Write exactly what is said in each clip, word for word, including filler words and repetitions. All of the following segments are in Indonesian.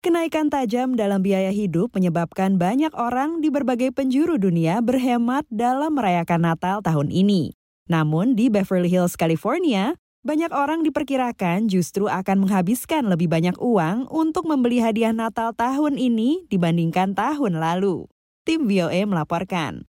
Kenaikan tajam dalam biaya hidup menyebabkan banyak orang di berbagai penjuru dunia berhemat dalam merayakan Natal tahun ini. Namun di Beverly Hills, California, banyak orang diperkirakan justru akan menghabiskan lebih banyak uang untuk membeli hadiah Natal tahun ini dibandingkan tahun lalu. Tim V O A melaporkan.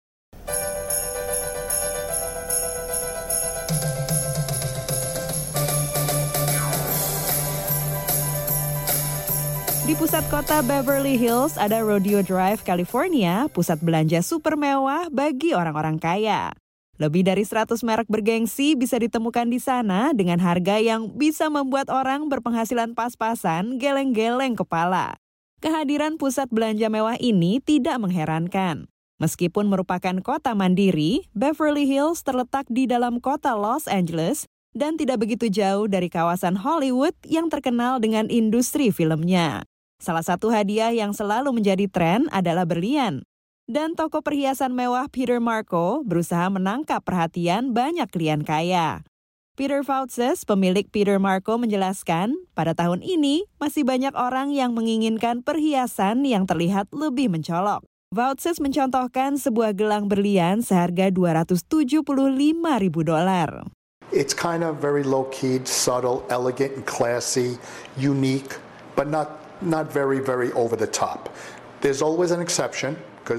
Di pusat kota Beverly Hills ada Rodeo Drive, California, pusat belanja super mewah bagi orang-orang kaya. Lebih dari seratus merek bergengsi bisa ditemukan di sana dengan harga yang bisa membuat orang berpenghasilan pas-pasan geleng-geleng kepala. Kehadiran pusat belanja mewah ini tidak mengherankan. Meskipun merupakan kota mandiri, Beverly Hills terletak di dalam kota Los Angeles dan tidak begitu jauh dari kawasan Hollywood yang terkenal dengan industri filmnya. Salah satu hadiah yang selalu menjadi tren adalah berlian. Dan toko perhiasan mewah Peter Marco berusaha menangkap perhatian banyak klien kaya. Peter Foutses, pemilik Peter Marco, menjelaskan, pada tahun ini masih banyak orang yang menginginkan perhiasan yang terlihat lebih mencolok. Foutses mencontohkan sebuah gelang berlian seharga dua ratus tujuh puluh lima ribu dolar. It's kind of very low-key, subtle, elegant, and classy, unique, but not not very, very over the top. There's always an exception.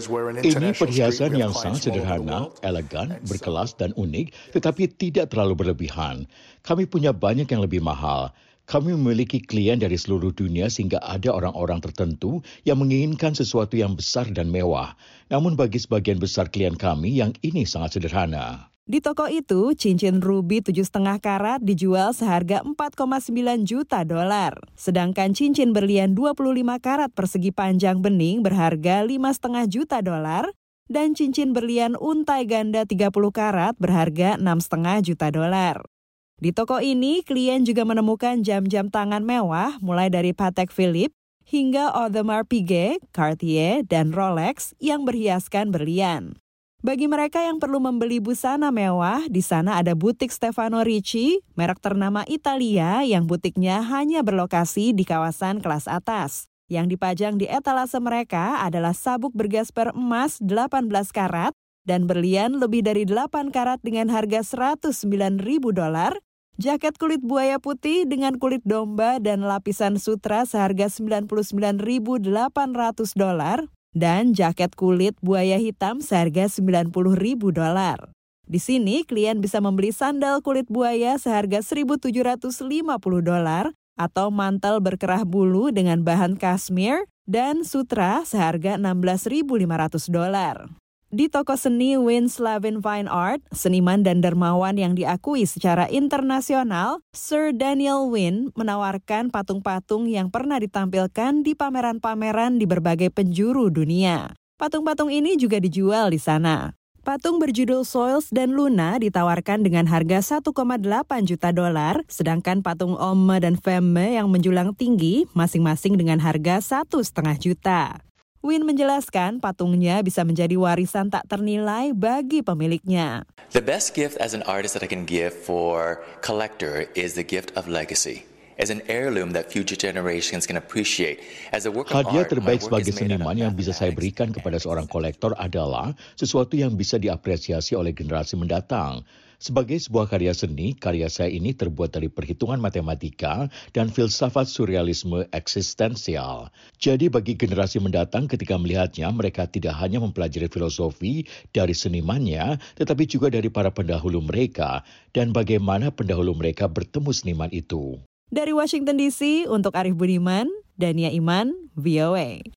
Ini perhiasan yang sangat sederhana, elegan, berkelas dan unik, tetapi tidak terlalu berlebihan. Kami punya banyak yang lebih mahal. Kami memiliki klien dari seluruh dunia sehingga ada orang-orang tertentu yang menginginkan sesuatu yang besar dan mewah. Namun bagi sebagian besar klien kami, yang ini sangat sederhana. Di toko itu, cincin ruby tujuh koma lima karat dijual seharga empat koma sembilan juta dolar. Sedangkan cincin berlian dua puluh lima karat persegi panjang bening berharga lima koma lima juta dolar dan cincin berlian untai ganda tiga puluh karat berharga enam koma lima juta dolar. Di toko ini, klien juga menemukan jam-jam tangan mewah mulai dari Patek Philippe hingga Audemars Piguet, Cartier, dan Rolex yang berhiaskan berlian. Bagi mereka yang perlu membeli busana mewah, di sana ada butik Stefano Ricci, merek ternama Italia yang butiknya hanya berlokasi di kawasan kelas atas. Yang dipajang di etalase mereka adalah sabuk bergasper emas delapan belas karat dan berlian lebih dari delapan karat dengan harga seratus sembilan ribu dolar, jaket kulit buaya putih dengan kulit domba dan lapisan sutra seharga sembilan puluh sembilan ribu delapan ratus dolar, dan jaket kulit buaya hitam seharga sembilan puluh ribu dolar. Di sini, klien bisa membeli sandal kulit buaya seharga seribu tujuh ratus lima puluh dolar atau mantel berkerah bulu dengan bahan kashmir dan sutra seharga enam belas ribu lima ratus dolar. Di toko seni Wynn Slavin Fine Art, seniman dan dermawan yang diakui secara internasional, Sir Daniel Wynn menawarkan patung-patung yang pernah ditampilkan di pameran-pameran di berbagai penjuru dunia. Patung-patung ini juga dijual di sana. Patung berjudul Soils dan Luna ditawarkan dengan harga satu koma delapan juta dolar, sedangkan patung Homme dan Femme yang menjulang tinggi masing-masing dengan harga satu koma lima juta. Wynn menjelaskan patungnya bisa menjadi warisan tak ternilai bagi pemiliknya. The best gift as an artist that I can give for collector is the gift of legacy. As an heirloom that future generations can appreciate. As a work of Hadiah art, terbaik sebagai seniman yang bisa saya berikan kepada seorang kolektor adalah sesuatu yang bisa diapresiasi oleh generasi mendatang. Sebagai sebuah karya seni, karya saya ini terbuat dari perhitungan matematika dan filsafat surrealisme eksistensial. Jadi bagi generasi mendatang ketika melihatnya, mereka tidak hanya mempelajari filosofi dari senimannya, tetapi juga dari para pendahulu mereka dan bagaimana pendahulu mereka bertemu seniman itu. Dari Washington D C, untuk Arif Budiman, Dania Iman, V O A.